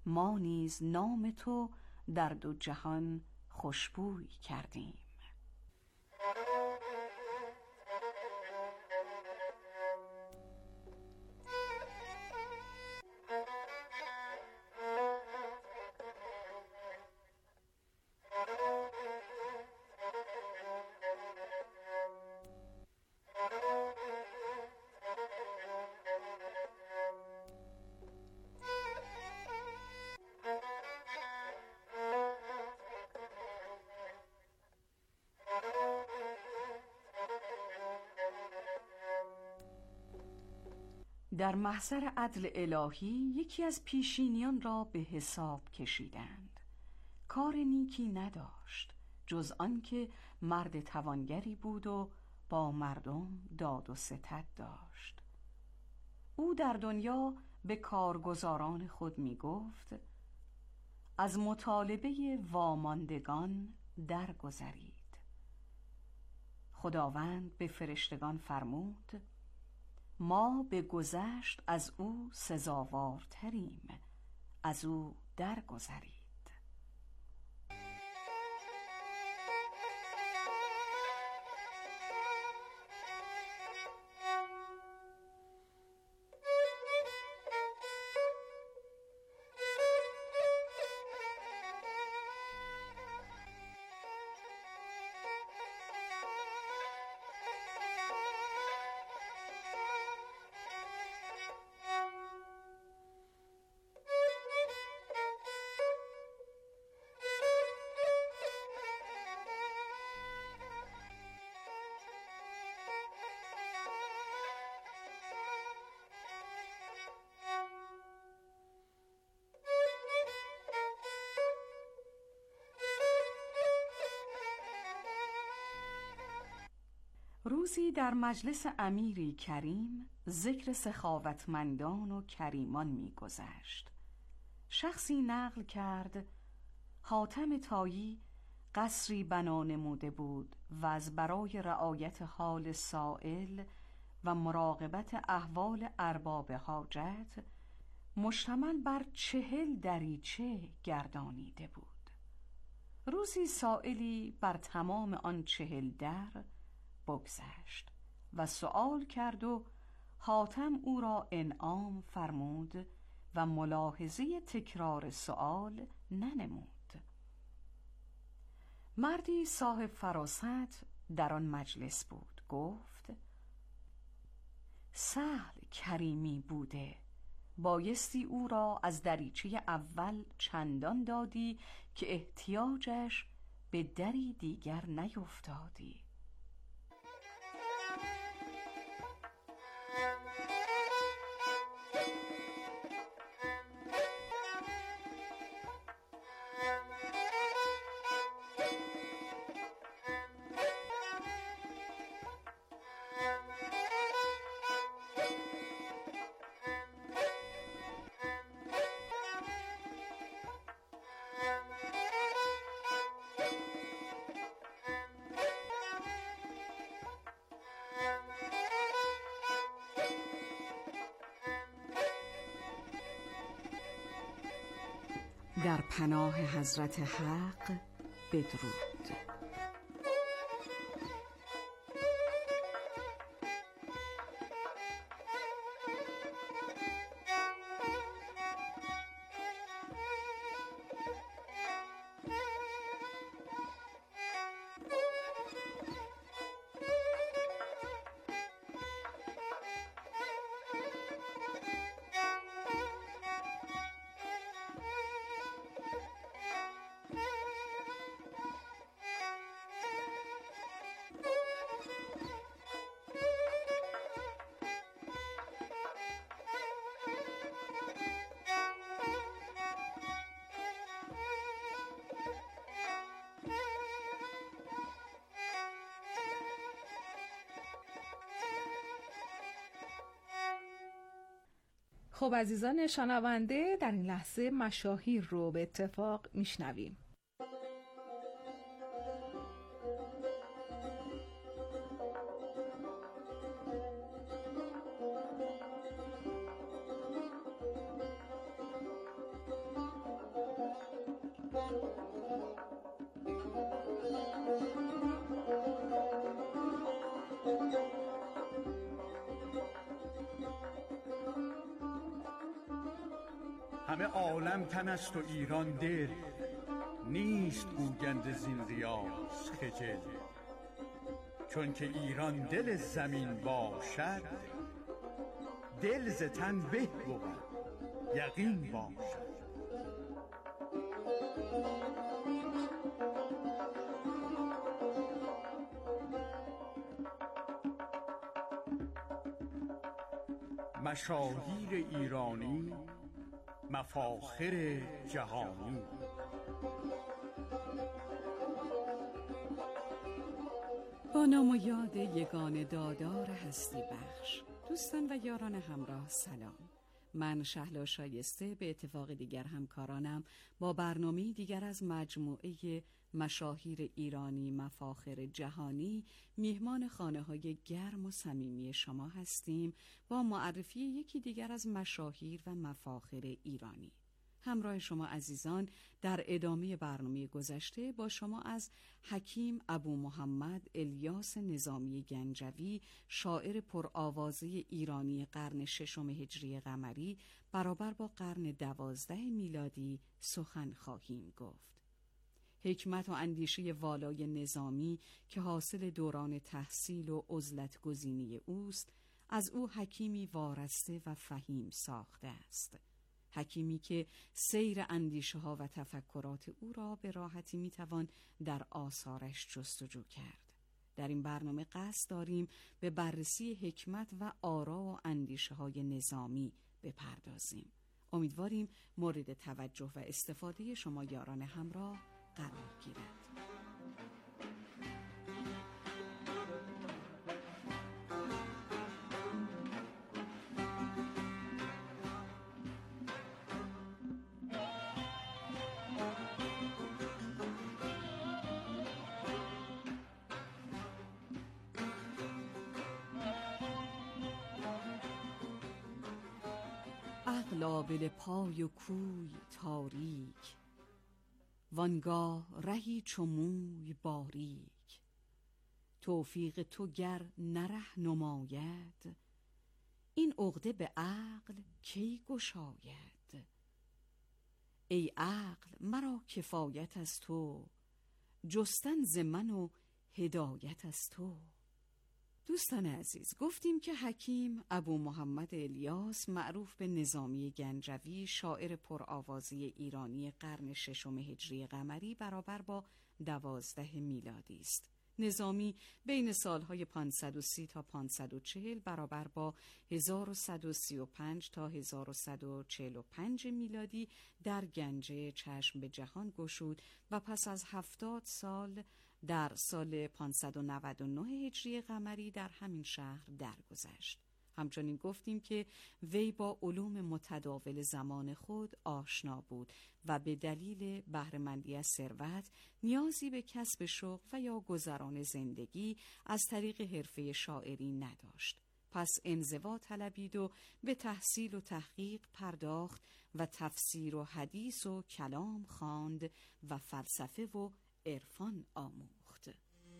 ما نیز نام تو در دو جهان خوشبوی کردیم. در محضر عدل الهی یکی از پیشینیان را به حساب کشیدند. کار نیکی نداشت جز آن که مرد توانگری بود و با مردم داد و ستد داشت. او در دنیا به کارگزاران خود می گفت از مطالبه واماندگان درگذرید. خداوند به فرشتگان فرمود ما به گذشت از او سزاوارتریم، از او درگذرید. روزی در مجلس امیری کریم ذکر سخاوتمندان و کریمان می‌گذشت. شخصی نقل کرد حاتم طایی قصری بنا نموده بود و از برای رعایت حال سائل و مراقبت احوال ارباب حاجت مشتمل بر 40 دریچه گردانیده بود. روزی سائلی بر تمام آن 40 در بگذشت و سؤال کرد و حاتم او را انعام فرمود و ملاحظه تکرار سؤال ننمود. مردی صاحب فراست در آن مجلس بود. گفت سهل کریمی بوده، بایستی او را از دریچه اول چندان دادی که احتیاجش به دری دیگر نیفتادی. در پناه حضرت حق بدرود. خب عزیزان شنونده، در این لحظه مشاهیر رو به اتفاق میشنویم. همه عالم تن است و ایران دل، نیست گوینده زین ریاض خجل. چون که ایران دل زمین باشد، دل ز تن به بود یقین باشد. مشاهیر ایرانی، مفاخر جهانی. با نام و یاد یگان دادار هستی بخش، دوستان و یاران همراه سلام. من شهلا شایسته به اتفاق دیگر همکارانم با برنامه دیگر از مجموعه مشاهیر ایرانی مفاخر جهانی میهمان خانه‌های گرم و صمیمی شما هستیم با معرفی یکی دیگر از مشاهیر و مفاخر ایرانی. همراه شما عزیزان در ادامه برنامه گذشته با شما از حکیم ابو محمد الیاس نظامی گنجوی، شاعر پرآوازه ایرانی قرن ششم هجری قمری برابر با قرن 12 میلادی سخن خواهیم گفت. حکمت و اندیشه والای نظامی که حاصل دوران تحصیل و عزلت گزینی اوست، از او حکیمی وارسته و فهیم ساخته است. حکیمی که سیر اندیشه ها و تفکرات او را به راحتی میتوان در آثارش جستجو کرد. در این برنامه قصد داریم به بررسی حکمت و آرا و اندیشه های نظامی بپردازیم. امیدواریم مورد توجه و استفاده شما یاران همراه قرار گیرد. عقل آبله پای و کوی تاریک، وانگاه رهی چو موی باریک. توفیق تو گر نه ره نماید، این عقده به عقل کی گشاید. ای عقل مرا کفایت از تو، جستن ز من و هدایت از تو. دوستان عزیز، گفتیم که حکیم ابو محمد الیاس معروف به نظامی گنجوی، شاعر پرآوازه ایرانی قرن ششم هجری قمری برابر با 12 میلادی است. نظامی بین سالهای 530 تا 540 برابر با 1135 تا 1145 میلادی در گنجه چشم به جهان گشود و پس از 70 سال در سال 599 هجری قمری در همین شهر درگذشت. همچنین گفتیم که وی با علوم متداول زمان خود آشنا بود و به دلیل بهره‌مندی از ثروت نیازی به کسب شغل و یا گذران زندگی از طریق حرفه شاعری نداشت. پس انزوا طلبید و به تحصیل و تحقیق پرداخت و تفسیر و حدیث و کلام خواند و فلسفه و عرفان آموخت.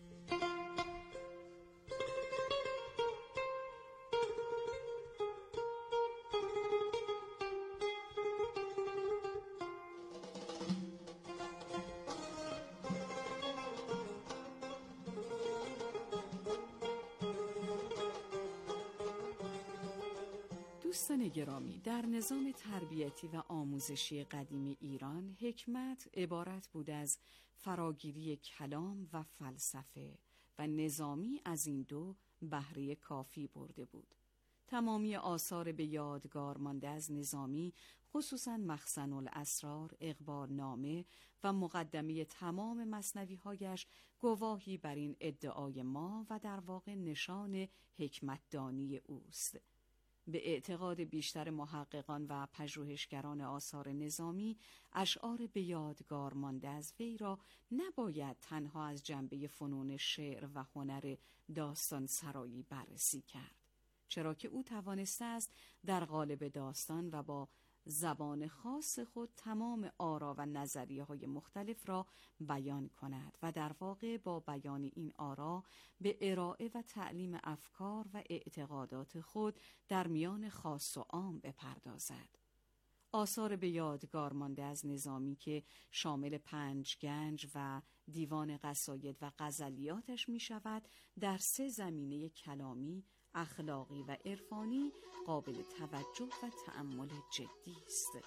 دوستان گرامی، در نظام تربیتی و آموزشی قدیم ایران حکمت عبارت بود از فراگیری کلام و فلسفه و نظامی از این دو بهره کافی برده بود. تمامی آثار به یادگار مانده از نظامی، خصوصاً مخزن الاسرار، اقبال نامه و مقدمه تمام مثنوی‌هایش گواهی بر این ادعای ما و در واقع نشان حکمتدانی اوست. به اعتقاد بیشتر محققان و پژوهشگران آثار نظامی، اشعار به یادگار مانده از وی را نباید تنها از جنبه فنون شعر و هنر داستان سرایی بررسی کرد، چرا که او توانسته است در قالب داستان و با زبان خاص خود تمام آرا و نظریه‌های مختلف را بیان کند و در واقع با بیان این آرا به ارائه و تعلیم افکار و اعتقادات خود در میان خاص و عام بپردازد. آثار به یادگار مانده از نظامی که شامل 5 گنج و دیوان قصاید و غزلیاتش می شود، در 3 زمینه کلامی، اخلاقی و عرفانی قابل توجه و تأمل جدی است.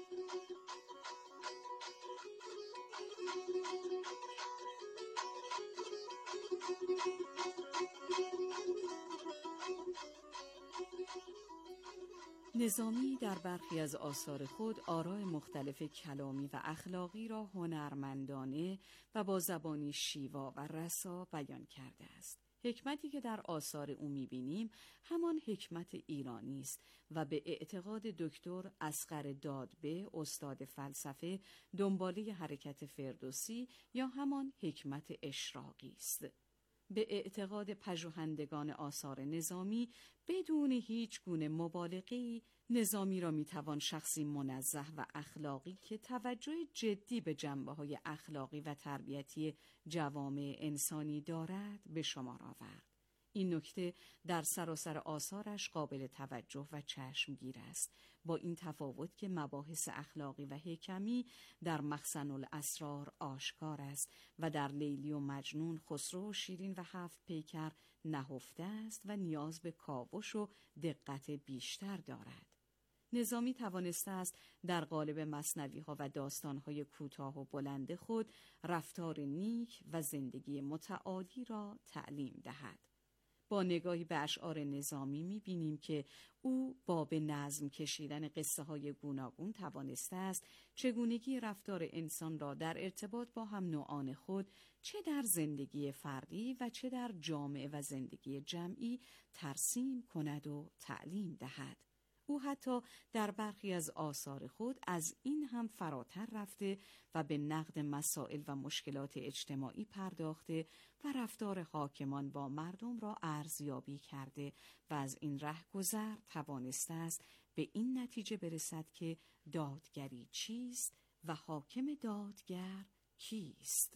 نظامی در برخی از آثار خود آراء مختلف کلامی و اخلاقی را هنرمندانه و با زبانی شیوا و رسا بیان کرده است. حکمتی که در آثار او می‌بینیم همان حکمت ایرانی است و به اعتقاد دکتر اصغر دادبه، استاد فلسفه، دنباله حرکت فردوسی یا همان حکمت اشراقی است. به اعتقاد پژوهندگان آثار نظامی بدون هیچ گونه مبالغه‌ای، نظامی را میتوان شخصی منزه و اخلاقی که توجه جدی به جنبه‌های اخلاقی و تربیتی جوامع انسانی دارد به شمار آورد. این نکته در سراسر آثارش قابل توجه و چشمگیر است، با این تفاوت که مباحث اخلاقی و حکمی در مخزن الاسرار آشکار است و در لیلی و مجنون خسرو و شیرین و 7 پیکر نهفته است و نیاز به کاوش و دقت بیشتر دارد. نظامی توانسته است در قالب مثنوی‌ها و داستان‌های کوتاه و بلند خود رفتار نیک و زندگی متعالی را تعلیم دهد. با نگاهی به اشعار نظامی می‌بینیم که او با به نظم کشیدن قصه‌های گوناگون توانسته است چگونگی رفتار انسان را در ارتباط با هم نوعان خود، چه در زندگی فردی و چه در جامعه و زندگی جمعی، ترسیم کند و تعلیم دهد. او حتی در برخی از آثار خود از این هم فراتر رفته و به نقد مسائل و مشکلات اجتماعی پرداخته و رفتار حاکمان با مردم را ارزیابی کرده و از این رهگذر توانسته است به این نتیجه برسد که دادگری چیست و حاکم دادگر کیست؟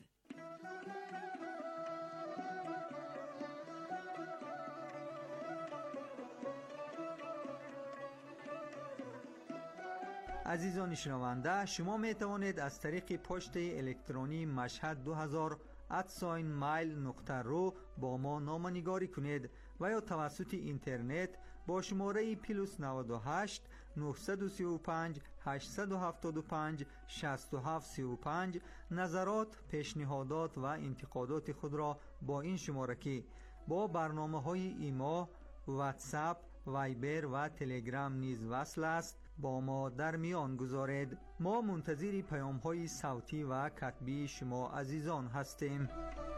عزیزان شنونده، شما می توانید از طریق پست الکترونی mashhad2000@mail.ru با ما نامه‌نگاری کنید و یا توسط اینترنت با شماره +98 935 875 6735 نظرات، پیشنهادات و انتقادات خود را با این شماره که با برنامه‌های ایما، واتساپ، وایبر و تلگرام نیز وصل است با ما در میان گذارید. ما منتظر پیام‌های صوتی و کتبی شما عزیزان هستیم.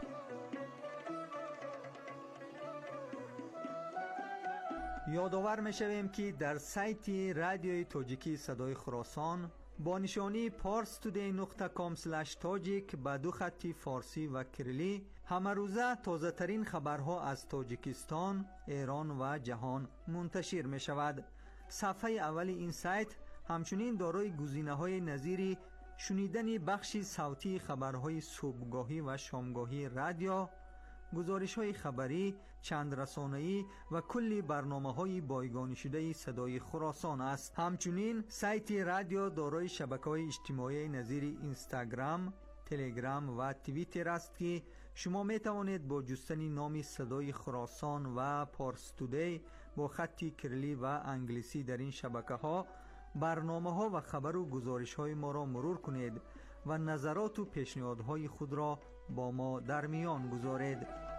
یادآور می‌شویم که در سایت رادیوی تاجیکی صدای خراسان با نشانی parstoday.com/tajik با 2 خط فارسی و کریلی همه روزه تازه ترین خبرها از تاجیکستان، ایران و جهان منتشر می شود. صفحه اول این سایت همچنین دارای گزینه‌های نظیر شنیدن بخش صوتی خبرهای صبحگاهی و شامگاهی رادیو، گزارش‌های خبری، چند رسانه‌ای و کلی برنامه‌های بایگانی شده صدای خراسان است. همچنین سایت رادیو دارای شبکه‌های اجتماعی نظیر اینستاگرام، تلگرام و توییتر است که شما می توانید با جستن نام صدای خراسان و پارستودی با خط کریلی و انگلیسی در این شبکه‌ها برنامه‌ها و خبر و گزارش‌های ما را مرور کنید و نظرات و پیشنهادهای خود را با ما در میان گذارید.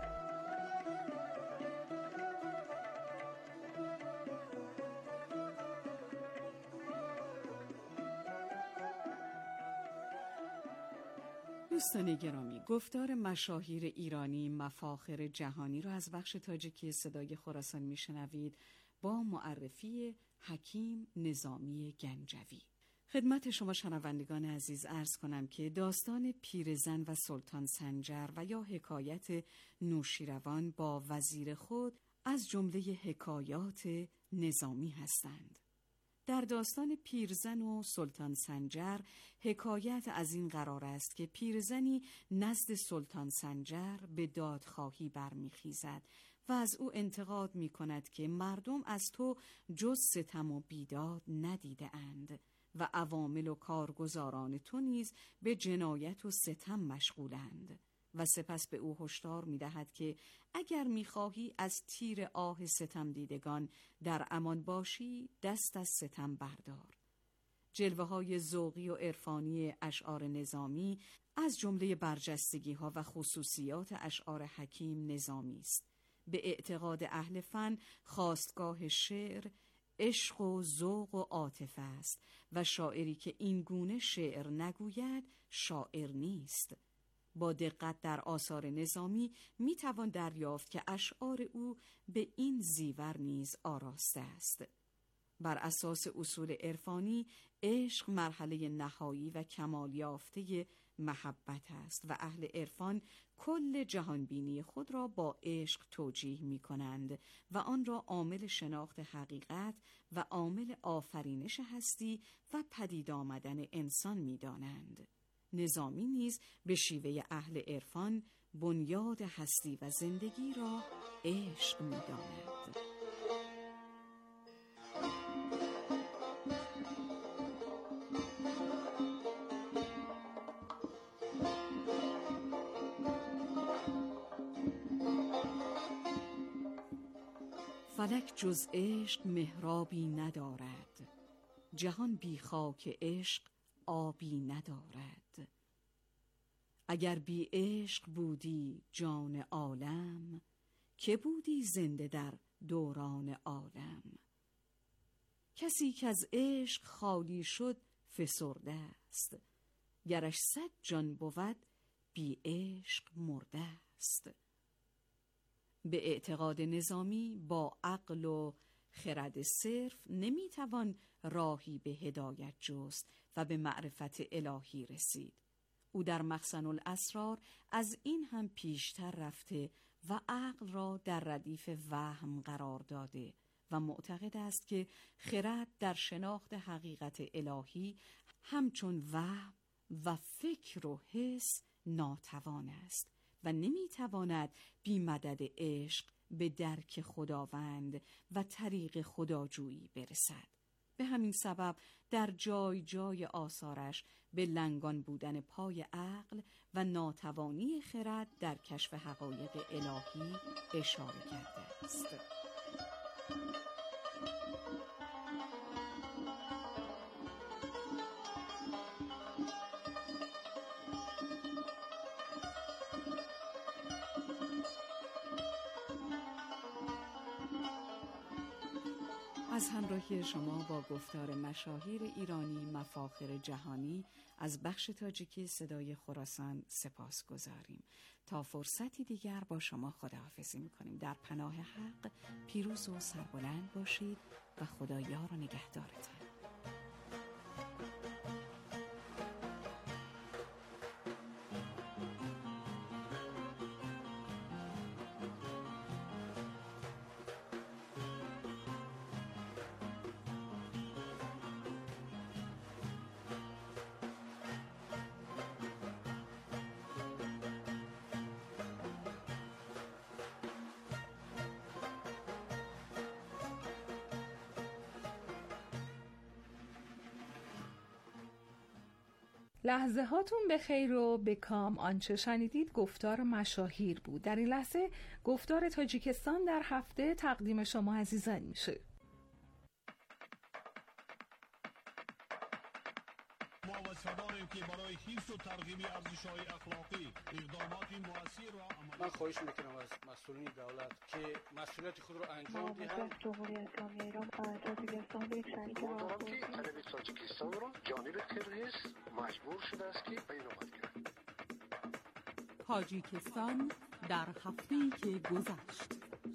دوستان گرامی، گفتار مشاهیر ایرانی مفاخر جهانی را از بخش تاجیکی صدای خراسان میشنوید با معرفی حکیم نظامی گنجوی. خدمت شما شنوندگان عزیز عرض کنم که داستان پیرزن و سلطان سنجر و یا حکایت نوشیروان با وزیر خود از جمله حکایات نظامی هستند. در داستان پیرزن و سلطان سنجر حکایت از این قرار است که پیرزنی نزد سلطان سنجر به دادخواهی برمیخیزد و از او انتقاد می کند که مردم از تو جز ستم و بیداد ندیده اند و عوامل و کارگزاران تو نیز به جنایت و ستم مشغولند. و سپس به او هشدار می‌دهد که اگر می‌خواهی از تیر آه ستم دیدگان در امان باشی، دست از ستم بردار. جلوه‌های ذوقی و عرفانی اشعار نظامی از جمله برجستگی‌ها و خصوصیات اشعار حکیم نظامی است. به اعتقاد اهل فن خاستگاه شعر عشق و ذوق و عاطفه است و شاعری که این گونه شعر نگوید شاعر نیست. با دقت در آثار نظامی میتوان دریافت که اشعار او به این زیور نیز آراسته است. بر اساس اصول عرفانی، عشق مرحله نهایی و کمال یافته محبت است و اهل عرفان کل جهانبینی خود را با عشق توجیه می کنند و آن را عامل شناخت حقیقت و عامل آفرینش هستی و پدید آمدن انسان می دانند. نظامی نیز به شیوه اهل عرفان بنیاد هستی و زندگی را عشق می داند. فلک جز عشق محرابی ندارد، جهان بی خاک عشق آبی ندارد. اگر بی عشق بودی جان عالم، که بودی زنده در دوران عالم. کسی که از عشق خالی شد فسرده است، گرش 100 جان بود بی عشق مرده است. به اعتقاد نظامی با عقل و خرد صرف نمیتوان راهی به هدایت جست و به معرفت الهی رسید. او در مخزن الاسرار از این هم پیشتر رفته و عقل را در ردیف وهم قرار داده و معتقد است که خرد در شناخت حقیقت الهی همچون وهم و فکر و حس ناتوان است و نمیتواند بی مدد عشق به درک خداوند و طریق خداجویی برسد. به همین سبب در جای جای آثارش به لنگان بودن پای عقل و ناتوانی خرد در کشف حقایق الهی اشاره کرده است. از همراهی شما با گفتار مشاهیر ایرانی مفاخر جهانی از بخش تاجیکی صدای خراسان سپاس گذاریم. تا فرصتی دیگر با شما خداحافظی میکنیم. در پناه حق پیروز و سربلند باشید و خدا یار و نگهدارتان. لحظه هاتون به خیر و به کام. آنچه شنیدید گفتار مشاهیر بود. در این لحظه گفتار تاجیکستان در هفته تقدیم شما عزیزان میشه. ما وسیله‌ای که برای حفظ و ترغیب ارزش‌های اخلاقی اقدامات مؤثر را من خواهش میکنم از مسئولین دولت که مسئولیت خود را انجام دهند. جمهوری اسلامی ایران تاجیکستان به یک شریک که عرب تاجیکستان را جانب کرغیز مجبور شده است که بینابت کرد. تاجیکستان در هفته‌ای که گذشت.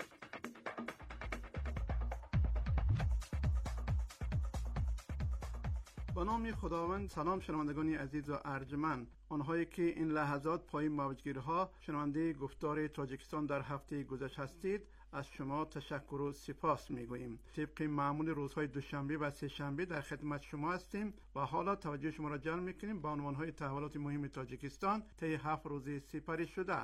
با نام خداوند. سلام شنوندگان عزیز و ارجمند، آنهایی که این لحظات پای موجگیرها شنونده گفتار تاجیکستان در هفته گذشته هستید، از شما تشکر و سپاس میگوییم. طبق معمول روزهای دوشنبه و سه شنبه در خدمت شما هستیم و حالا توجه شما را جلب میکنیم به عنوانهای تحولات مهم تاجیکستان طی 7 روز سپری شده.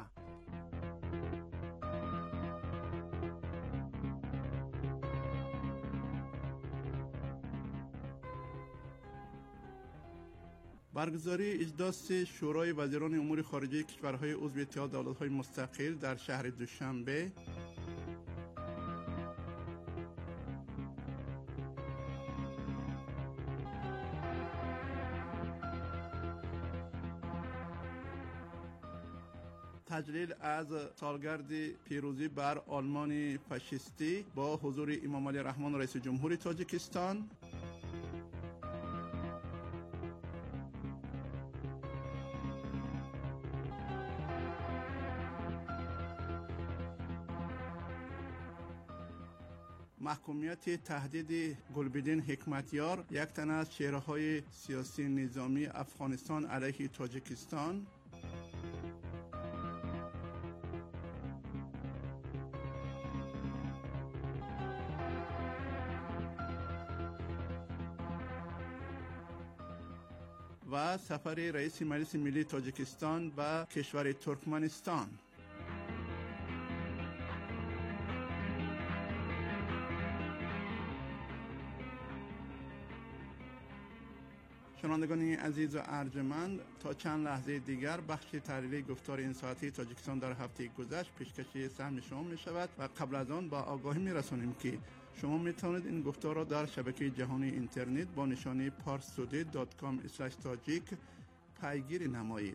برگزاری اجلاس شورای وزیران امور خارجه کشورهای عضو اتحاد دولت‌های مستقل در شهر دوشنبه، تجلیل از سالگرد پیروزی بر آلمان فاشیستی با حضور امام علی رحمان رئیس جمهور تاجیکستان، محکومیت تهدید گلبدین حکمتیار، یک تن از چهره‌های سیاسی نظامی افغانستان علیه تاجیکستان، و سفر رئیس مجلس ملی تاجیکستان به کشور ترکمنستان. شنوندگان عزیز و ارجمند، تا چند لحظه دیگر بخش تحلیلی گفتار این ساعتی تاجیکستان در هفته گذشت پیشکشی سهم شما می شود و قبل از آن با آگاهی می رسانیم که شما می توانید این گفتار را در شبکه جهانی اینترنت با نشانی parstoday.com/tajik پیگیری نمایید.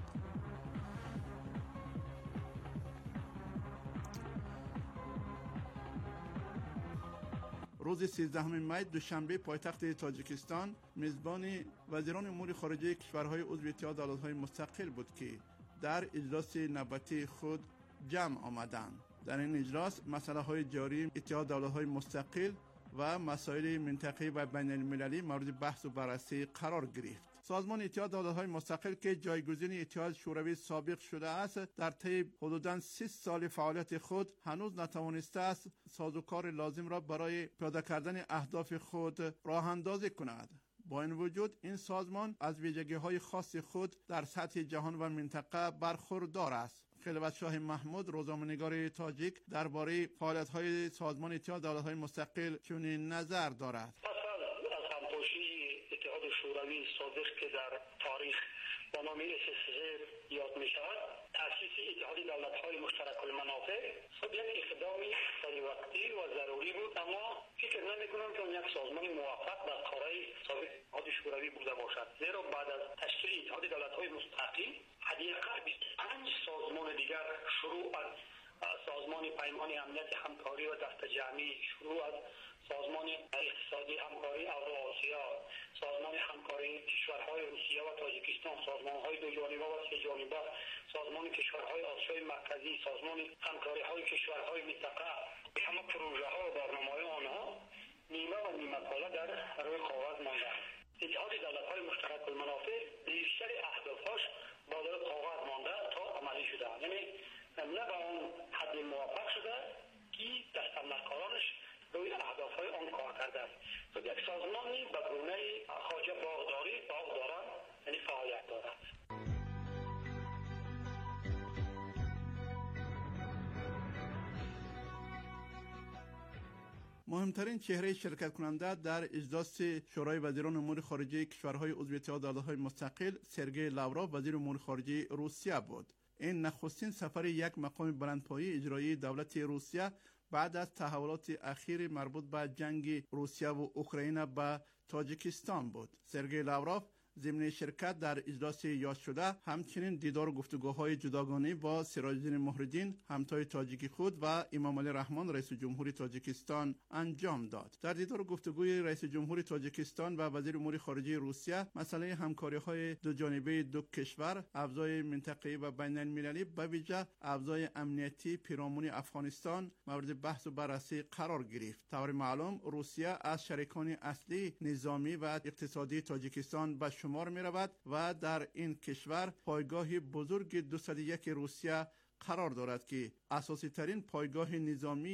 روز 13 می دوشنبه پایتخت تاجیکستان میزبان وزیران امور خارجه کشورهای عضو اتحاد دولت‌های مستقل بود که در اجلاس نوبتی خود جمع آمدند. در این اجلاس مسائل جاری اتحاد دولت‌های مستقل و مسائل منطقه‌ای و بین المللی مورد بحث و بررسی قرار گرفت. سازمان اتحاد دولت‌های مستقل که جایگزین اتحاد شوروی سابق شده است، در طی حدوداً 30 سال فعالیت خود هنوز نتوانسته است سازوکار لازم را برای پیاده کردن اهداف خود راه اندازی کند. با این وجود این سازمان از ویژگی‌های خاص خود در سطح جهان و منطقه برخوردار است. خلوت شاه محمود، روزنامه‌نگار تاجیک، درباره فعالیت‌های سازمان اتحاد دولت‌های مستقل چنین نظر دارد: شوروی سابق که در تاریخ با نام SSSR یاد می شود، تأسیس اتحاد دولت‌های مشترک المنافع خود یک اقدامی خیلی وقتی و ضروری بود، اما فکر نمی‌کنم که یک سازمان موفق در کارهای سابق اتحاد شوروی بوده باشد، زیرا بعد از تشکیل اتحاد دولت‌های مستقل حداقل 25 سازمان دیگر شروع از سازمان پیمان امنیت همکاری و دست جمعی، شروع از سازمان اقتصادی همکاری اوراسیا، سازمان همکاری کشورهای روسیه و تاجیکستان، سازمان‌های دو جانبه و سه جانبه، سازمان کشورهای آسیای مرکزی، سازمان همکاری‌های کشورهای منطقه، همه پروژه‌ها و برنامه‌های آنها نیمه و نیمه کالا در روی کاغذ مانده. اتحاد دولت‌های مشترک المنافع بیشتر اهدافش با روی کاغذ مانده تا عملی شده، یعنی نه به اون حد موفق شده که دستندرکارانش روی اهداف‌های آن کار کرده است. یک سازمانی به گونه خواجه باغ دارد، یعنی فعالیت دارد. مهمترین چهره شرکت کننده در اجلاس شورای وزیران امور خارجه کشورهای عضو اتحاد دولت‌های مستقل سرگئی لاوروف، وزیر امور خارجه روسیه بود. این نخستین سفر یک مقام بلندپایه اجرایی دولت روسیه بعد از تحولات اخیر مربوط به جنگ روسیه و اوکراین به تاجیکستان بود. سرگئی لاوروف ضمن شرکت در اجلاس یاد شده همچنین دیدار و گفتگوهای جداگانه با سراج‌الدین مهرالدین همتای تاجیکی خود و امام علی رحمان رئیس جمهور تاجیکستان انجام داد. در دیدار و گفتگوی رئیس جمهور تاجیکستان و وزیر امور خارجه روسیه مسئله همکاری‌های دو جانبه دو کشور، افزای منطقه‌ای و بین المللی به ویژه افزای امنیتی پیرامون افغانستان مورد بحث و بررسی قرار گرفت. طور معلوم روسیه از شریکان اصلی نظامی و اقتصادی تاجیکستان به شمار می رود و در این کشور پایگاه بزرگ 201 روسیه قرار دارد که اساسی ترین پایگاه نظامی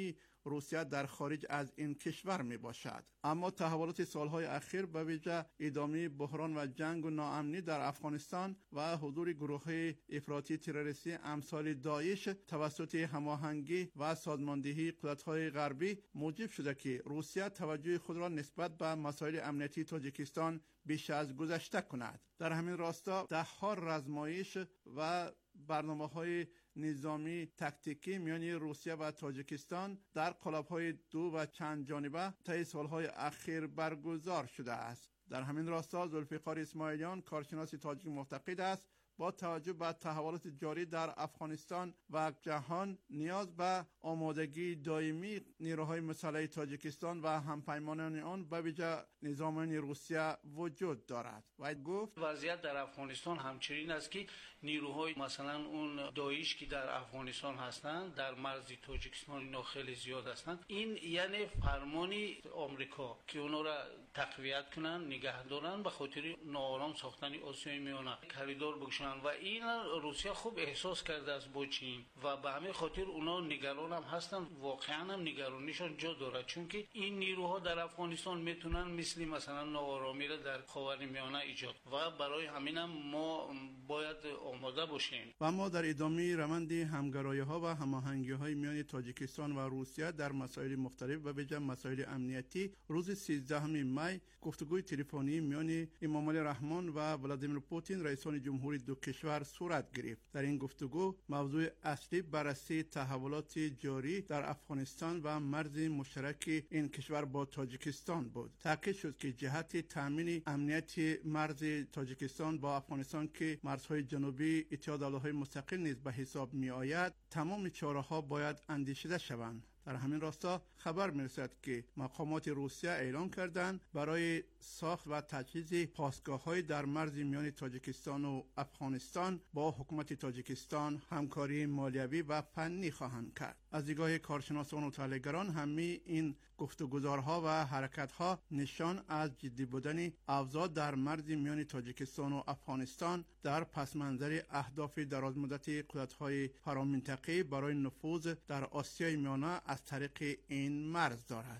روسیه در خارج از این کشور می باشد. اما تحولات سالهای اخیر به ویژه ادامه بحران و جنگ و ناامنی در افغانستان و حضور گروه‌های افراطی تروریستی امثال داعش توسط هماهنگی و سازماندهی قدرت‌های غربی موجب شده که روسیه توجه خود را نسبت به مسائل امنیتی تاجیکستان بیش از گذشته کند. در همین راستا ده‌ها رزمایش و برنامه‌های نظامی تاکتیکی میان روسیه و تاجیکستان در قالب‌های دو و چند جانبه طی سالهای اخیر برگزار شده است. در همین راستا ذوالفقار اسماعیلیان کارشناس تاجیک معتقد است با توجه به تحولات جاری در افغانستان و جهان نیاز به آمادگی دائمی نیروهای مسلح تاجیکستان و همپیمانان آن به ویژه نظامیان روسیه وجود دارد. و گفت وضعیت در افغانستان همچنین است که نیروهای مثلا اون داعش که در افغانستان هستند در مرز تاجیکستان اینا خیلی زیاد هستند. این یعنی فرمانی آمریکا که اونا را تقویت کنن نگه دارن به خاطر ناآرام ساختن آسیای میانه خریدار بگشن و این روسیه خوب احساس کرده است با چین و به همین خاطر اونا نگران هم هستن. واقعا هم نگرانیشان جا داره چون که این نیروها در افغانستان میتونن مثلا ناآرامی را در خاورمیانه ایجاد و برای همین هم ما باید آماده باشیم. و ما در ادامه روند همگرایی‌ها و هماهنگی‌های میان تاجیکستان و روسیه در مسائل مختلف و بجز مسائل امنیتی روز 13 می گفتگوی تلفنی میان امامعلی رحمان و ولادیمیر پوتین رئیسان جمهوری دو کشور صورت گرفت. در این گفتگو موضوع اصلی بررسی تحولات جاری در افغانستان و مرز مشترک این کشور با تاجیکستان بود. تاکید شد که جهت تامین امنیت مرز تاجیکستان با افغانستان که مرزهای جنوبی اتحاد دولت‌های مستقل نیز به حساب می آید تمام چاره‌ها باید اندیشیده شوند. در همین راستا خبر می‌رسد که مقامات روسیه اعلام کردند برای ساخت و تجهیز پاسگاه‌های در مرز میان تاجیکستان و افغانستان با حکومت تاجیکستان همکاری مالیوی و فنی خواهند کرد. از دیدگاه کارشناسان و تحلیلگران همه این گفتگوزارها و حرکت‌ها نشان از جدی بودن اوضاع در مرز میان تاجیکستان و افغانستان در پس منظر اهداف درازمدت قدرت‌های فرامنطقه‌ای برای نفوذ در آسیای میانه از طریق این مرز دارد.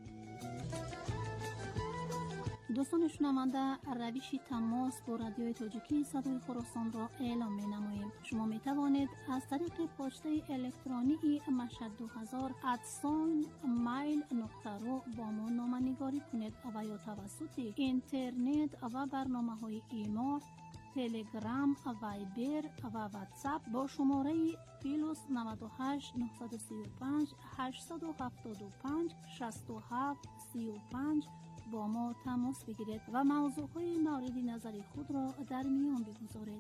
دوستان شنونده، روش تماس با رادیوی تاجیکی صدای خراسان را اعلام می نماییم. شما می توانید از طریق پسته الکترونیکی مشهد 2000@mail.ru با ما نامه‌نگاری کنید و یا توسط اینترنت و برنامه‌های ایما، تلگرام، وایبر و واتساپ با شماره +98 935 875 67 35 با ما تماس بگیرید و موضوعهای مورد نظر خود را در میان بگذارید.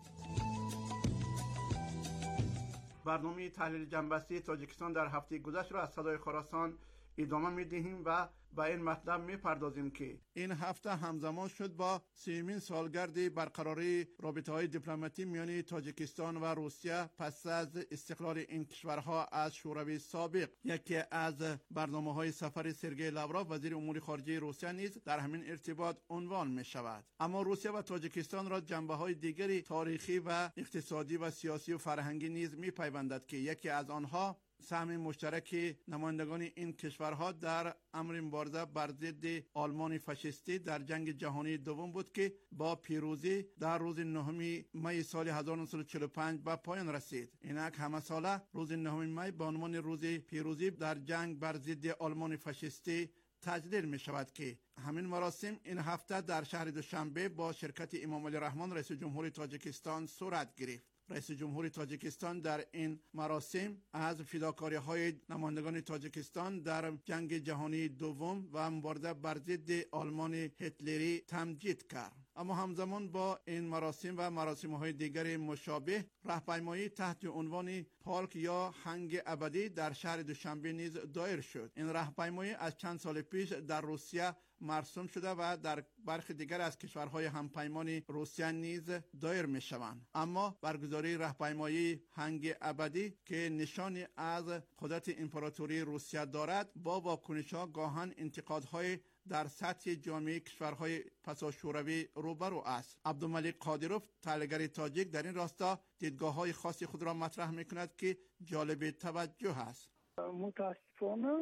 برنامه تحلیل جنبسته تاجیکستان در هفته گذشته را از صدای خراسان ادامه می‌دهیم و به این مطلب می‌پردازیم که این هفته همزمان شد با 30مین سالگرد برقراری رابطه‌های دیپلماتی میان تاجیکستان و روسیه پس از استقلال این کشورها از شوروی سابق. یکی از برنامه‌های سفر سرگئی لاوروف وزیر امور خارجه روسیه نیز در همین ارتباط عنوان می‌شود. اما روسیه و تاجیکستان را جنبه‌های دیگری تاریخی و اقتصادی و سیاسی و فرهنگی نیز می‌پیوندد که یکی از آنها سهم مشترک نمایندگان این کشورها در امر مبارزه بر ضد آلمان فاشیستی در جنگ جهانی دوم بود که با پیروزی در روز 9 می سال 1945 به پایان رسید. اینک همه ساله روز 9 می به عنوان روز پیروزی در جنگ بر ضد آلمان فاشیستی تجلیل می شود که همین مراسم این هفته در شهر دوشنبه با شرکت امامعلی رحمان رئیس جمهور تاجیکستان صورت گرفت. رئیس جمهور تاجیکستان در این مراسم از فداکاری‌های نمایندگان تاجیکستان در جنگ جهانی دوم و مبارزه بر ضد آلمان هیتلری تمجید کرد. اما همزمان با این مراسم و مراسم‌های دیگر مشابه راهپیمایی تحت عنوان پارک یا هنگ ابدی در شهر دوشنبه نیز دایر شد. این راهپیمایی از چند سال پیش در روسیه مرسوم شده و در برخی دیگر از کشورهای همپیمان روسیه نیز دایر می شوند. اما برگزاری راهپیمایی هنگ ابدی که نشانی از قدرت امپراتوری روسیه دارد با واکنش‌ها گاهن انتقادهای در سطح جامعه کشورهای پسا شوروی روبرو است. عبدالملک قادروف تحلیلگر تاجیک در این راستا دیدگاه‌های خاصی خود را مطرح می‌کند که جالب توجه است. متاسفانه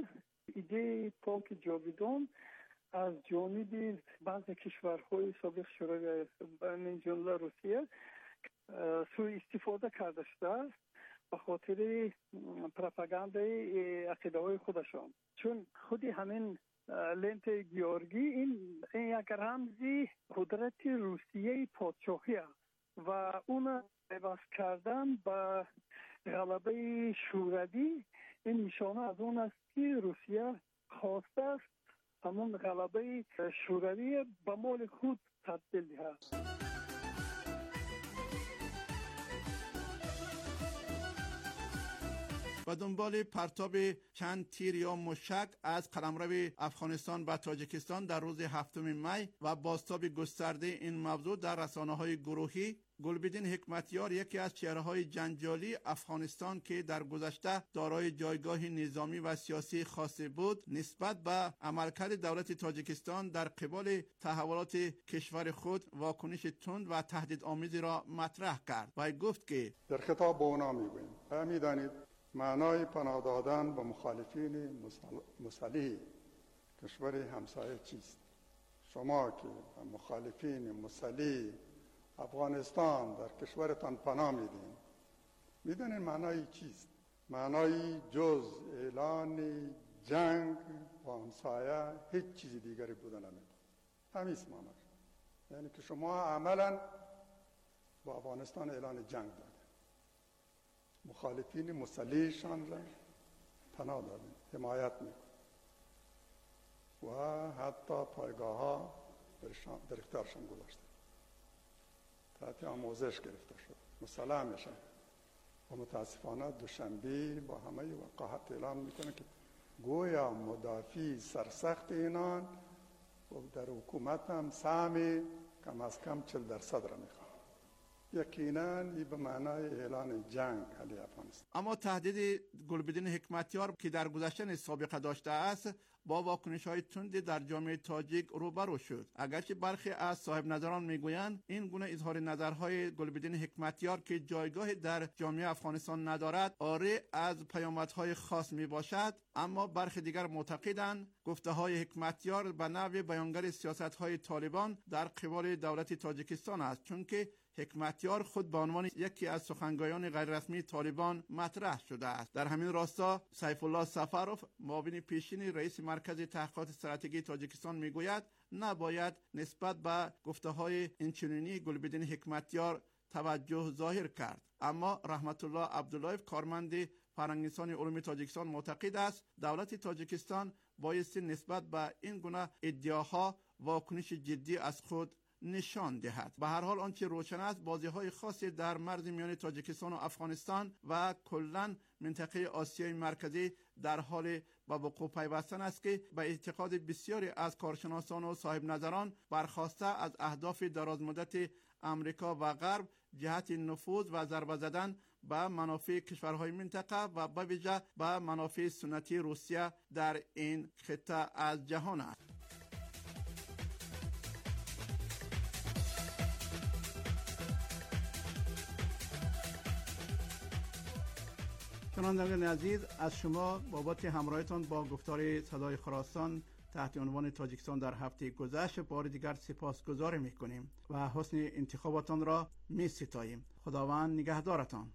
ایده پاک جاویدان از جانب بعضی کشورهای سابق شوروی من جمله روسیه سوء استفاده کرده شده است به خاطر پروپاگاندای عقیده‌های خودشان. چون خودی همین لنت گیورگی این یک رمزی قدرت روسیه پادشاهی است و اون عوض کردن به غلبه شوروی این نشانه از اون است که روسیه خواسته است همون غلبه شوروی به مال خود تبدیل هست. و دنبال پرتاب چند تیر یا موشک از قلمرو افغانستان و تاجیکستان در روز 7 می و بازتاب گسترده این موضوع در رسانه‌های گروهی، گلبدین حکمتیار یکی از چهره‌های جنجالی افغانستان که در گذشته دارای جایگاه نظامی و سیاسی خاصی بود، نسبت به عملکرد دولت تاجیکستان در قبال تحولات کشور خود واکنش تند و تهدیدآمیزی را مطرح کرد و گفت که در خطاب به اونا میگوییم می‌دانید معنای پناه دادن به مخالفین مسلح کشور همسایه چیست؟ شما که مخالفین مسلح افغانستان در کشورتان پناه میدین، میدونین معنای چیست؟ معنای جز اعلان جنگ با همسایه هیچ چیز دیگری بوده نمیده. همیست معناش. یعنی که شما عملا با افغانستان اعلان جنگ دادید. مخالفین مسلحشان را پناه دادن، حمایت میکن و حتی پایگاه ها در اختیارشان گذاشته، تحت آموزش گرفته شد، مسلح میشن و متاسفانه دوشنبه با همه وقاحت اعلام میکنه که گویا مدافع سرسخت اینان و در حکومت هم سهم کم از کم 40% را میخواد. یقینا این به معنای اعلان جنگ علیه افغانستان. اما تهدید گلبدین حکمتیار که در گذشته سابقه داشته است با واکنش‌های تند در جامعه تاجیک روبرو شد. اگرچه برخی از صاحب نظران میگویند این گونه اظهار نظرهای گلبدین حکمتیار که جایگاه در جامعه افغانستان ندارد عاری از پیامدهای خاص میباشد، اما برخی دیگر معتقدند گفته‌های حکمتیار به نوع بیانگر سیاست‌های طالبان در قبال دولت تاجیکستان است، چون که حکمتیار خود به عنوان یکی از سخنگویان غیررسمی طالبان مطرح شده است. در همین راستا سیف الله سفروف، معاون پیشین رئیس مرکز تحقیقات استراتژی تاجیکستان میگوید نباید نسبت به گفته‌های اینچنینی گلبدین حکمتیار توجه ظاهر کرد. اما رحمت الله عبداللهیف، کارمند فرهنگستان علوم تاجیکستان، معتقد است دولت تاجیکستان بایستی نسبت به این گونه ادعاها واکنش جدی از خود نشان دهد. به هر حال آنچه روشن است بازی‌های خاصی در مرز میان تاجیکستان و افغانستان و کلاً منطقه آسیای مرکزی در حال به وقوع پیوستن است که به اعتقاد بسیاری از کارشناسان و صاحب نظران برخواسته از اهداف درازمدت امریکا و غرب جهت نفوذ و ضربه زدن به منافع کشورهای منطقه و به ویژه به منافع سنتی روسیه در این خطه از جهان است. شنوندگان عزیز، از شما بابت همراهیتان با گفتار صدای خراسان تحت عنوان تاجیکستان در هفته گذشته بار دیگر سپاسگزاری میکنیم و حسن انتخاباتان را می ستاییم. خداوند نگهدارتان.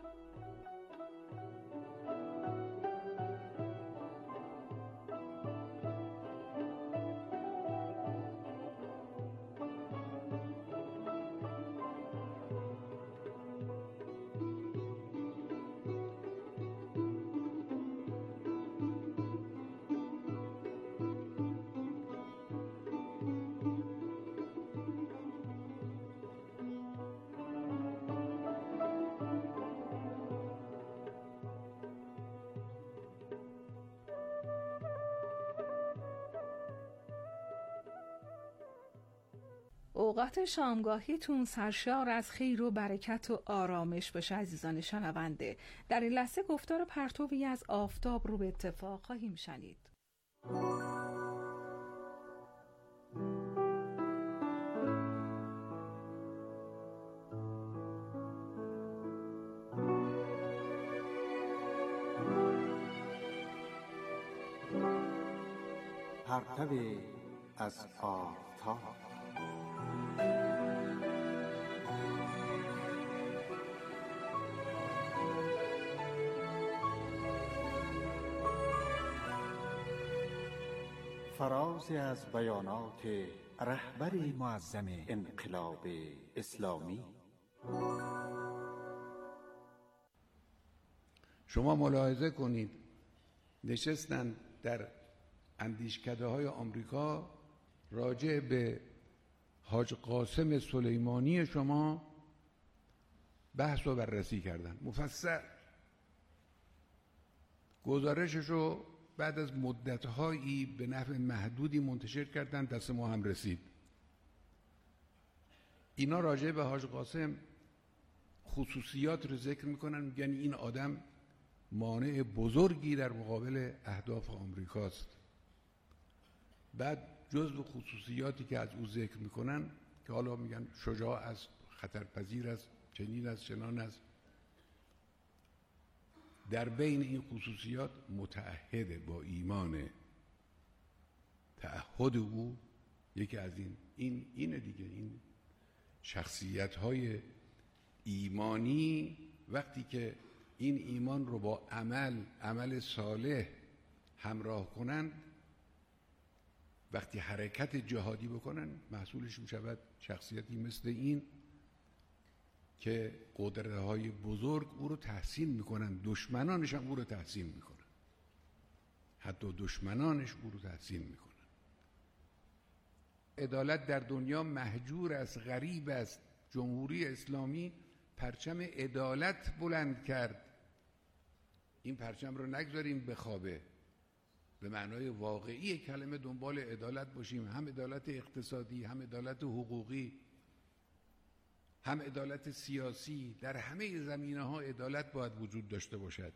اوقات شامگاهیتون سرشار از خیر و برکت و آرامش باشه عزیزان شنونده. در این لحظه گفتار پرتوی از آفتاب رو به اتفاق خواهیم شنید. پرتو از آفتاب. فرازی از بیانات رهبری معظم انقلاب اسلامی. شما ملاحظه کنید نشستن در اندیشکده‌های آمریکا راجع به حاج قاسم سلیمانی شما بحث و بررسی کردن مفصل. گزارششو بعد از مدت‌هایی به نحو محدودی منتشر کردن، دست ما هم رسید. اینا راجع به حاج قاسم خصوصیات رو ذکر میکنن، میگن این آدم مانع بزرگی در مقابل اهداف آمریکاست. بعد جزو خصوصیاتی که از او ذکر میکنن که حالا میگن شجاع است، خطرپذیر است، چنین است، چنان است، در بین این خصوصیات متعهد با ایمان. تعهد او یکی از اینه دیگه. این شخصیت‌های ایمانی وقتی که این ایمان رو با عمل صالح همراه کنند، وقتی حرکت جهادی بکنن، محصولش میشود شخصیتی مثل این که قدرت‌های بزرگ او رو تحسین میکنن، دشمنانش هم او رو تحسین میکنن، حتی دشمنانش او رو تحسین میکنن. عدالت در دنیا محجور است، غریب است. جمهوری اسلامی پرچم عدالت بلند کرد. این پرچم رو نگذاریم بخوابه. به معنای واقعی کلمه دنبال عدالت باشیم، هم عدالت اقتصادی، هم عدالت حقوقی، هم عدالت سیاسی. در همه زمینه‌ها عدالت باید وجود داشته باشد.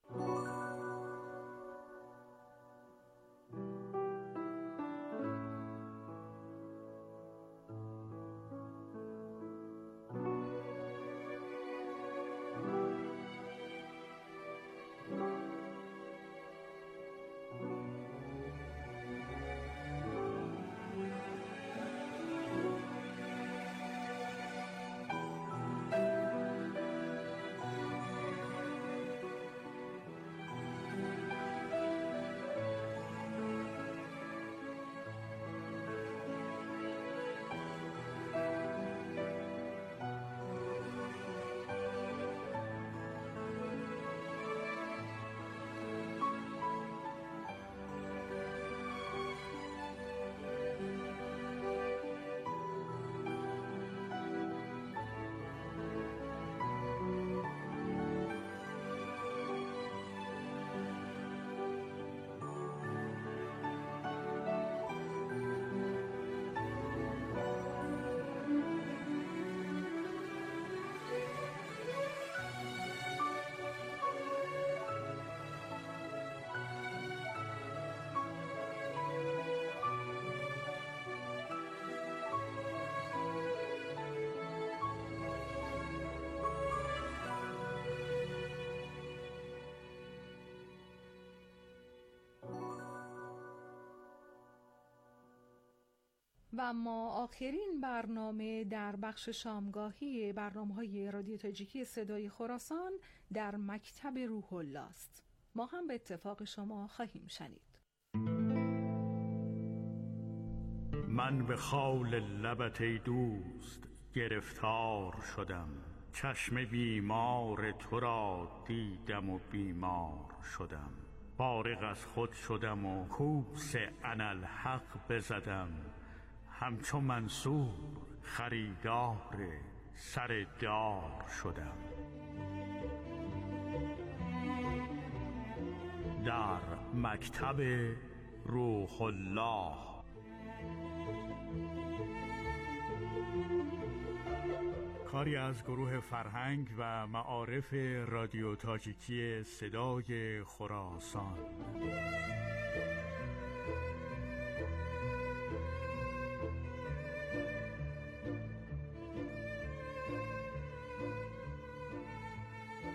و اما آخرین برنامه در بخش شامگاهی برنامه‌های رادیو تاجیکی صدای خراسان در مکتب روح الله است. ما هم به اتفاق شما خواهیم شنید. من به خال لبت ای دوست گرفتار شدم، چشم بیمار تو را دیدم و بیمار شدم. فارغ از خود شدم و کوس اناالحق بزدم، همچو منصور خریدار سر دار شدم. در مکتب روح الله. کاری از گروه فرهنگ و معارف رادیو تاجیکی صدای خراسان.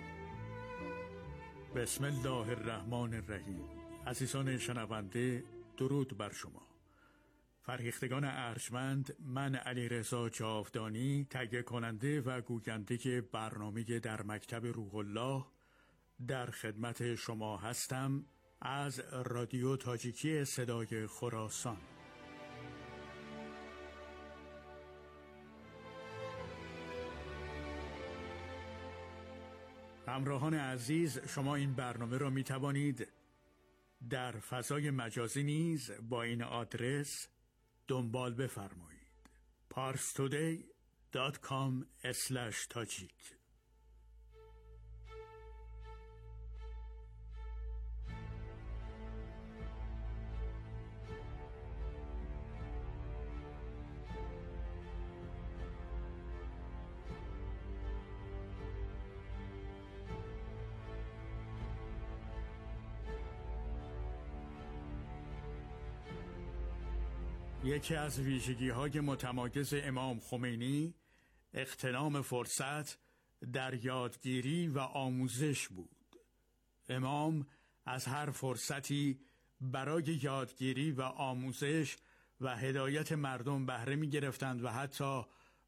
بسم الله الرحمن الرحیم. عزیزان شنونده، درود بر شما. فرهیختگان ارجمند، من علیرضا جاودانی، تهیه کننده و گوینده برنامه در مکتب روح الله در خدمت شما هستم از رادیو تاجیکی صدای خراسان. همراهان عزیز، شما این برنامه را می توانید در فضای مجازی نیز با این آدرس دنبال بفرمایید: parstoday.com/tajik. یکی از ویژگی‌های متمایز امام خمینی اغتنام فرصت در یادگیری و آموزش بود. امام از هر فرصتی برای یادگیری و آموزش و هدایت مردم بهره می‌گرفتند و حتی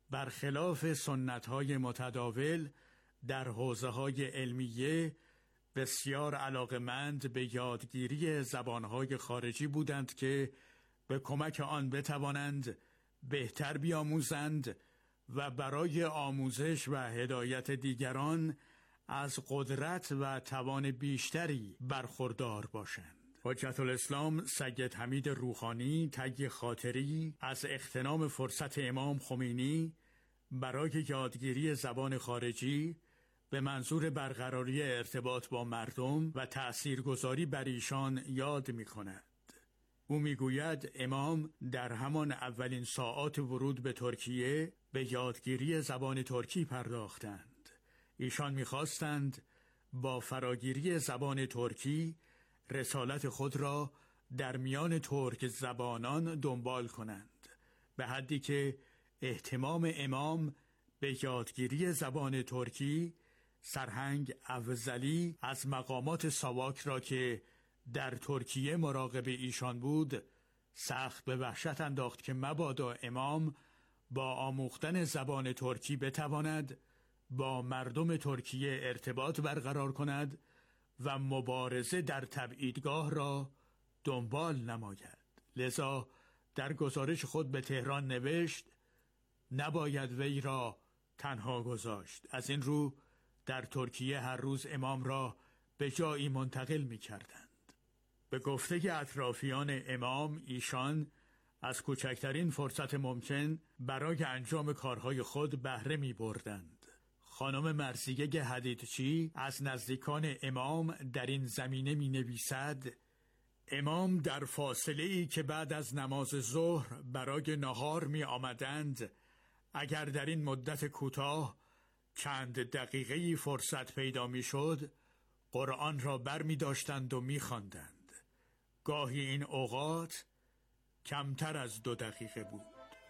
برخلاف سنت‌های متداول در حوزه‌های علمیه بسیار علاقه‌مند به یادگیری زبان‌های خارجی بودند که به کمک آن بتوانند بهتر بیاموزند و برای آموزش و هدایت دیگران از قدرت و توان بیشتری برخوردار باشند. حجت الاسلام سید حمید روحانی طی خاطری از اغتنام فرصت امام خمینی برای یادگیری زبان خارجی به منظور برقراری ارتباط با مردم و تأثیرگذاری بر ایشان یاد می‌کند. او میگوید امام در همان اولین ساعات ورود به ترکیه به یادگیری زبان ترکی پرداختند. ایشان میخواستند با فراگیری زبان ترکی رسالت خود را در میان ترک زبانان دنبال کنند، به حدی که اهتمام امام به یادگیری زبان ترکی سرهنگ افضلی از مقامات ساواک را که در ترکیه مراقب ایشان بود سخت به وحشت انداخت که مبادا امام با آموختن زبان ترکی بتواند با مردم ترکیه ارتباط برقرار کند و مبارزه در تبعیدگاه را دنبال نماید. لذا در گزارش خود به تهران نوشت: نباید وی را تنها گذاشت. از این رو در ترکیه هر روز امام را به جایی منتقل می کردند. به گفته اطرافیان امام، ایشان از کوچکترین فرصت ممکن برای انجام کارهای خود بهره می بردند. خانم مرثیه حدیدچی از نزدیکان امام در این زمینه می نویسد: امام در فاصله‌ای که بعد از نماز ظهر برای نهار می آمدند، اگر در این مدت کوتاه چند دقیقه‌ای فرصت پیدا می شد، قرآن را بر می داشتند و می خواندند. گاهی این اوقات کمتر از 2 دقیقه بود.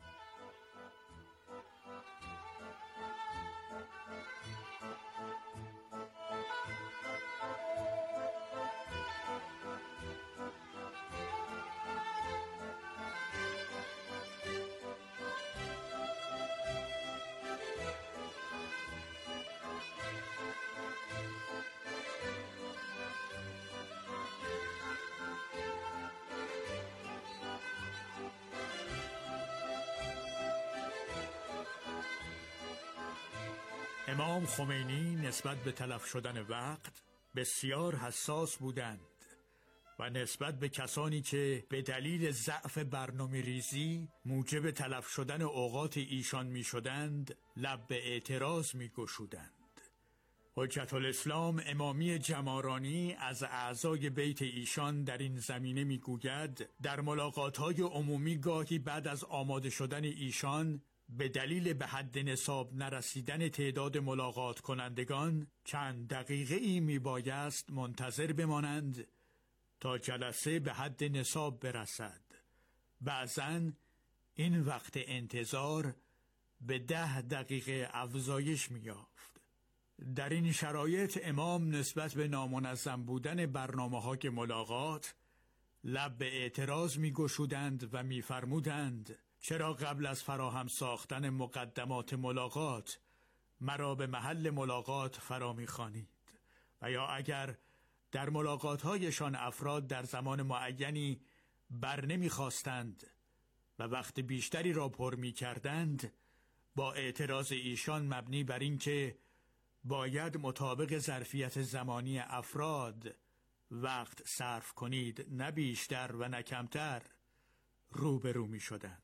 امام خمینی نسبت به تلف شدن وقت بسیار حساس بودند و نسبت به کسانی که به دلیل ضعف برنامه‌ریزی موجب تلف شدن اوقات ایشان می شدند لب به اعتراض می گشودند. حجت الاسلام امامی جمارانی از اعضای بیت ایشان در این زمینه می گوید: در ملاقات‌های عمومی گاهی بعد از آماده شدن ایشان به دلیل به حد نصاب نرسیدن تعداد ملاقات کنندگان چند دقیقه ای می بایست منتظر بمانند تا جلسه به حد نصاب برسد. بعضاً این وقت انتظار به 10 دقیقه افزایش می یافت. در این شرایط امام نسبت به نامنظم بودن برنامه‌های ملاقات لب به اعتراض می گشودند و می فرمودند چرا قبل از فراهم ساختن مقدمات ملاقات مرا به محل ملاقات فرا می خوانید؟ و یا اگر در ملاقات‌هایشان افراد در زمان معینی بر نمی خواستند و وقت بیشتری را پر می کردند، با اعتراض ایشان مبنی بر این که باید مطابق ظرفیت زمانی افراد وقت صرف کنید، نه بیشتر و نه کمتر، روبرو می شدند.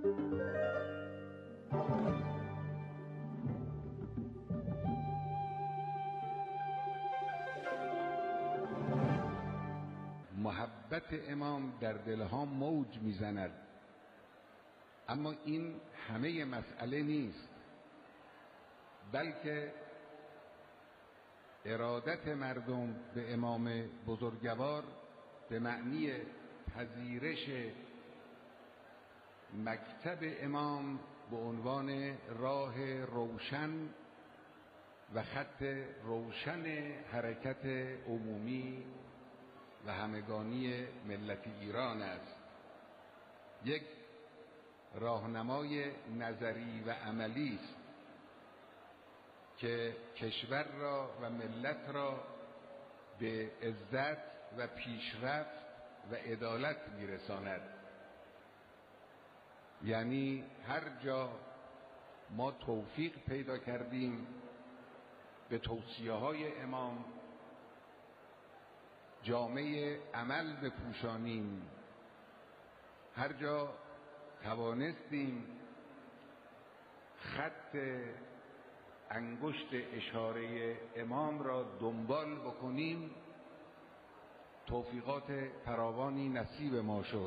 محبت امام در دلها موج میزند، اما این همه مسئله نیست، بلکه ارادت مردم به امام بزرگوار به معنی پذیرش مکتب امام به عنوان راه روشن و خط روشن حرکت عمومی و همگانی ملت ایران است. یک راهنمای نظری و عملی است که کشور را و ملت را به عزت و پیشرفت و عدالت میرساند. یعنی هر جا ما توفیق پیدا کردیم به توصیه‌های امام جامعه عمل بپوشانیم، هر جا توانستیم خط انگشت اشاره امام را دنبال بکنیم، توفیقات فراوانی نصیب ما شد.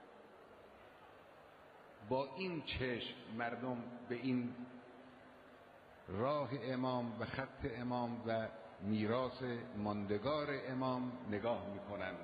با این چشم مردم به این راه امام و خط امام و میراث ماندگار امام نگاه می‌کنند.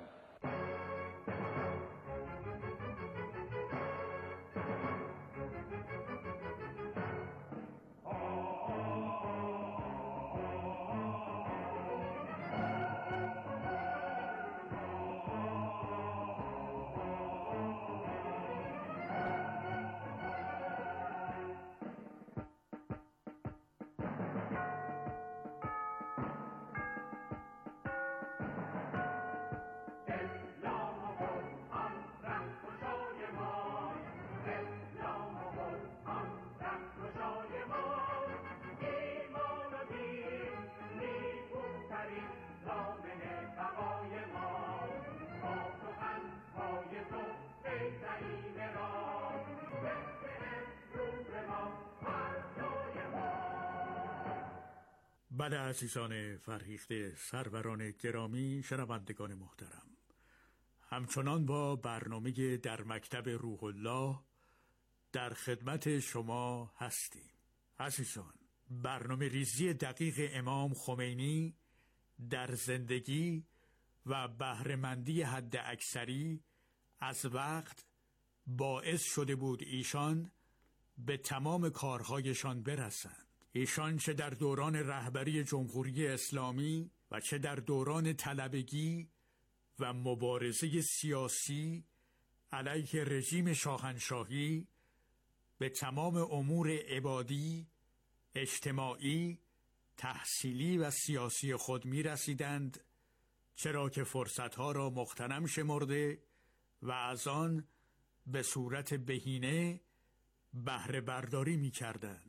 بله عزیزان فرهیخته، سروران گرامی، شنوندگان محترم، همچنان با برنامه در مکتب روح الله در خدمت شما هستیم. عزیزان، برنامه ریزی دقیق امام خمینی در زندگی و بهره‌مندی حد اکثری از وقت باعث شده بود ایشان به تمام کارهایشان برسند. ایشان چه در دوران رهبری جمهوری اسلامی و چه در دوران طلبگی و مبارزه سیاسی علیه رژیم شاهنشاهی به تمام امور عبادی، اجتماعی، تحصیلی و سیاسی خود می رسیدند، چرا که فرصتها را مغتنم شمرده و از آن به صورت بهینه بهره برداری می کردند.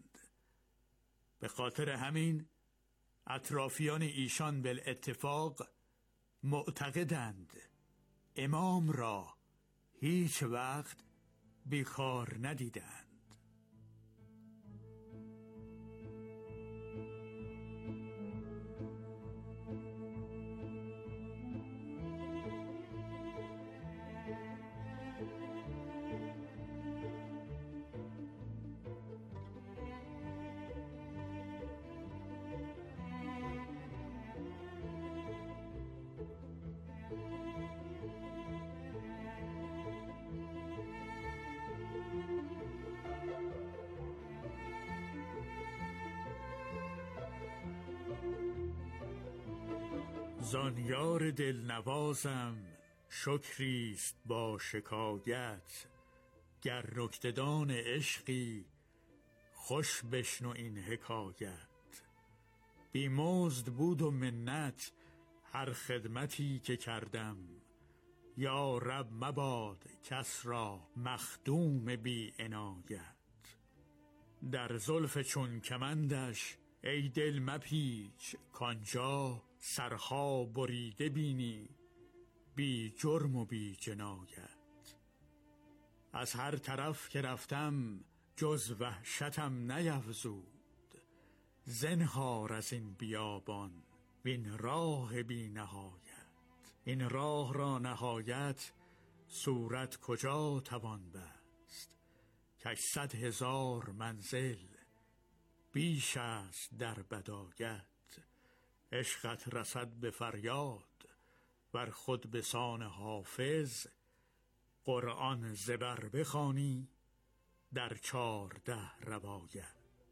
به خاطر همین اطرافیان ایشان بالاتفاق معتقدند امام را هیچ وقت بیکار ندیدند. زان یار دلنوازم شکریست با شکایت، گر نکته‌دان عشقی خوش بشنو این حکایت. بیمزد بود و منت هر خدمتی که کردم، یا رب مباد کس را مخدوم بی عنایت. در زلف چون کمندش ای دل مپیچ، کانجا سرها بریده بینی بی جرم و بی جنایت. از هر طرف که رفتم جز وحشتم نیفزود، زنهار از این بیابان وین راه بی نهایت. این راه را نهایت صورت کجا توان بست، که 100,000 منزل بیش است در بدایت. عشقت رسد به فریاد بر خود به سان حافظ، قرآن زبر بخوانی در 14 روایت.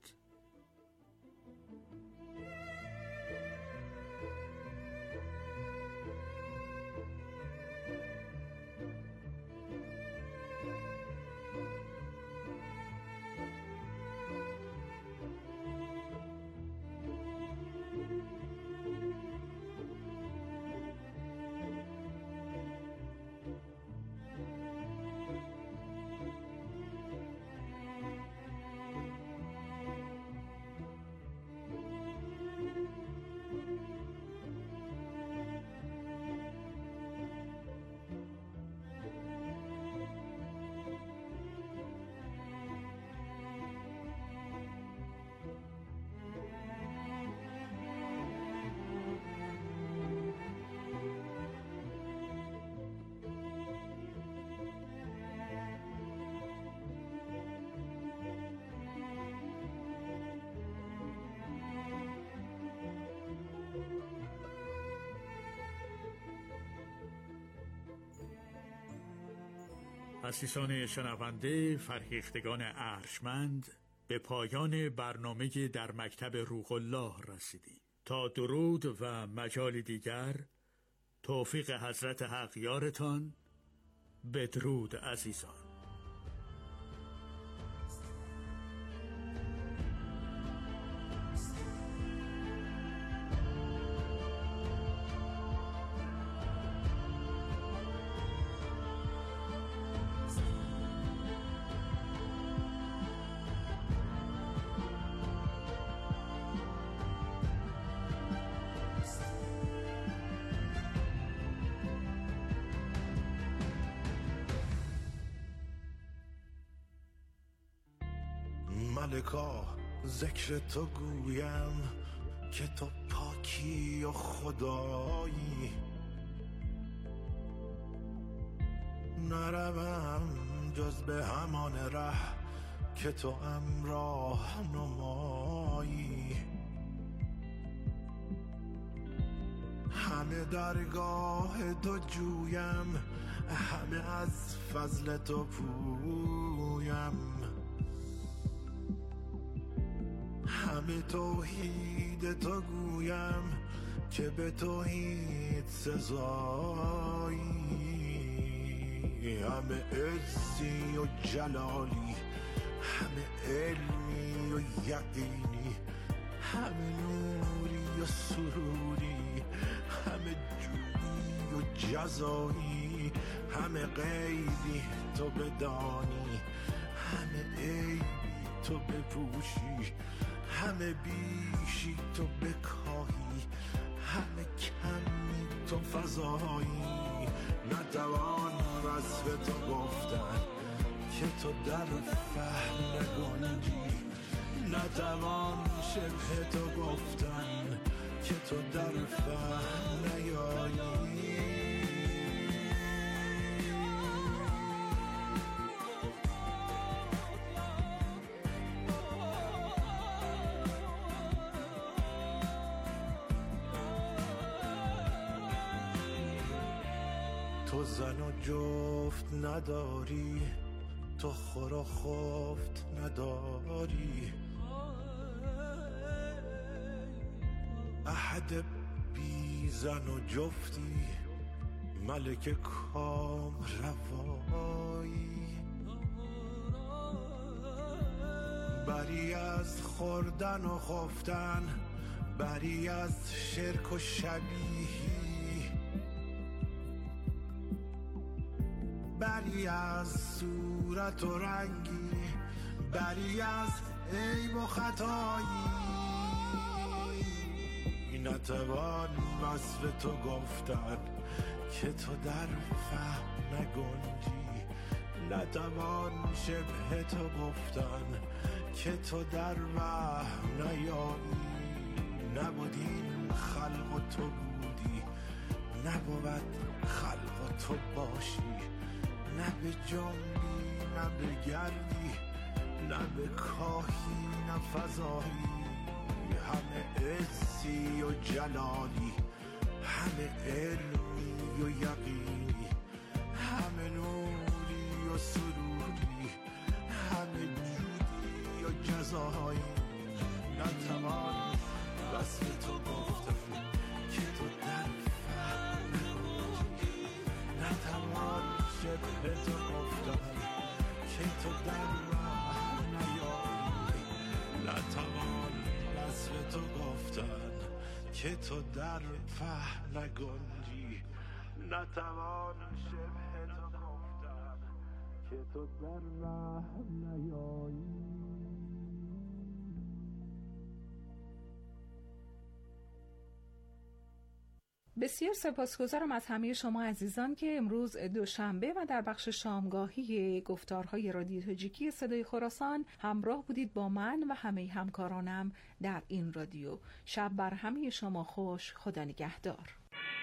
عزیزان شنونده، فرهیختگان ارجمند، به پایان برنامه در مکتب روح الله رسیدیم. تا درود و مجال دیگر، توفیق حضرت حق یارتان. بدرود عزیزان. ملکا ذکر تو گویم که تو پاکی و خدایی، نروم جز به همان ره که تو امراه نمایی. همه درگاه تو جویم، همه از فضل تو پویم، همه توحید تو گویم که به توحید سزایی. همه عزی و جلالی، همه علمی و یقینی، همه نوری و سروری، همه جودی و جزایی، همه غیبی تو بدانی، همه عیبی تو بپوشی، همه بیشی تو بکاهی، همه کمی تو فضایی. نتوان وصف تو گفتن که تو در فهم نگنجی، نتوان شبه تو گفتن که تو در فهم نیایی. تو زن و جفت نداری، تو خور و خفت نداری، احد بی زن و جفتی ملک کام روایی، بری از خوردن و خفتن، بری از شرک و شبیهی، بری از صورت و رنگی، بری از عیب و خطایی. نتوان وصف تو گفتن که تو در فهم نگنجی، نتوان شبه تو گفتن که تو در وهم نیایی. نبودین خلق و تو بودی، نبود خلق و تو باشی، نه به جنبی نه به گردی، نه به کاهی نه فضایی. همه عزی و جلالی، همه علمی و یقینی، همه نوری و سروری، همه جودی و جزایی. نتوان وصف تو گفتن که تو در فهم نگنجی، نتوان شبه تو گفتن که تو در وهم نیایی. نتوان وصف تو گفتن که تو در فهم نگنجی، نتوان شبه تو گفتن که تو در وهم نیایی. بسیار سپاسگزارم از همه شما عزیزان که امروز دوشنبه و در بخش شامگاهی گفتارهای رادیو تاجیکی صدای خراسان همراه بودید با من و همه همکارانم در این رادیو. شب بر همه شما خوش. خدا نگهدار.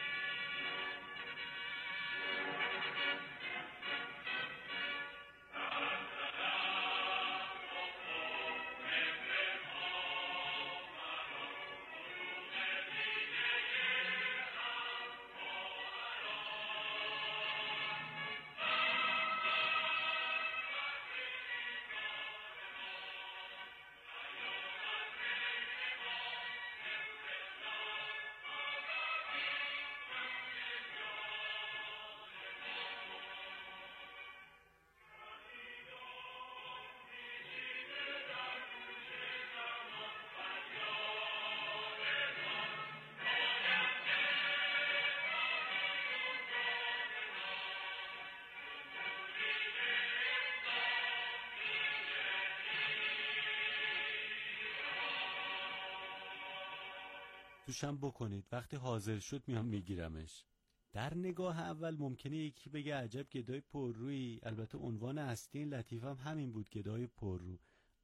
توشم بکنید، وقتی حاضر شد میام میگیرمش. در نگاه اول ممکنه یکی بگه عجب گدای پررویی، البته عنوان اصلی این لطیفه هم همین بود، گدای پررو.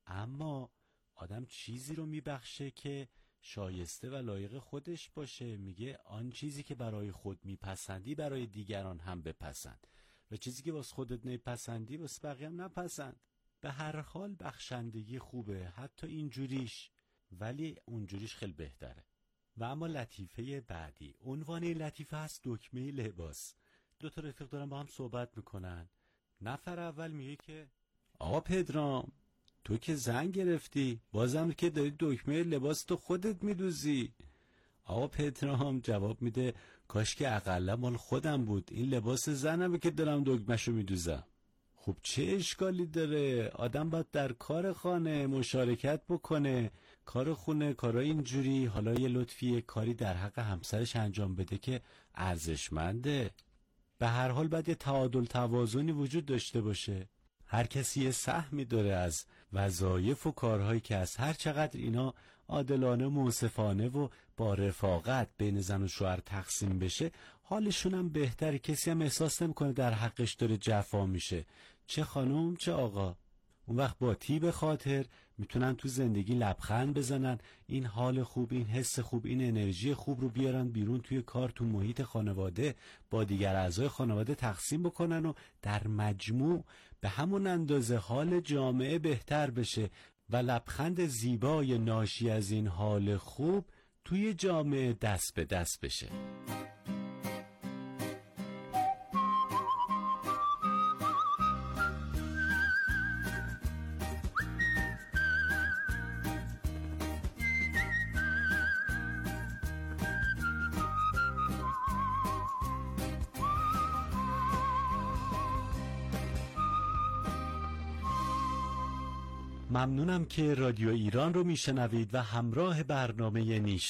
اما آدم چیزی رو میبخشه که شایسته و لایق خودش باشه. میگه آن چیزی که برای خود میپسندی برای دیگران هم بپسند، و چیزی که واسه خودت نپسندی واسه بقیه هم نپسند. به هر حال بخشندگی خوبه، حتی اینجوریش، ولی اونجوریش خیلی بهتره. و اما لطیفه بعدی، عنوان این لطیفه هست دکمه لباس. دو تا رفیق دارن با هم صحبت میکنن. نفر اول میگه که آقا پدرام، تو که زن گرفتی، بازم که داری دکمه لباس تو خودت میدوزی. آقا پدرام جواب میده کاش که اقلا مال خودم بود، این لباس زنمه که دارم دکمه‌شو میدوزم. خب چه اشکالی داره؟ آدم باید در کار خانه مشارکت بکنه، کار خونه، کارای اینجوری. حالا یه لطفی کاری در حق همسرش انجام بده که ارزشمنده. به هر حال باید یه تعادل توازنی وجود داشته باشه. هر کسی یه سهمی داره از وظایف و کارهایی که از هر چقدر اینا عادلانه، منصفانه و با رفاقت بین زن و شوهر تقسیم بشه، حالشون هم بهتره. کسی هم احساس نمیکنه در حقش داره جفا میشه، چه خانم چه آقا. اون وقت با طیب خاطر میتونن تو زندگی لبخند بزنن، این حال خوب، این حس خوب، این انرژی خوب رو بیارن بیرون توی کار، تو محیط خانواده با دیگر اعضای خانواده تقسیم بکنن و در مجموع به همون اندازه حال جامعه بهتر بشه و لبخند زیبای ناشی از این حال خوب توی جامعه دست به دست بشه. ممنونم که رادیو ایران رو میشنوید و همراه برنامه نیش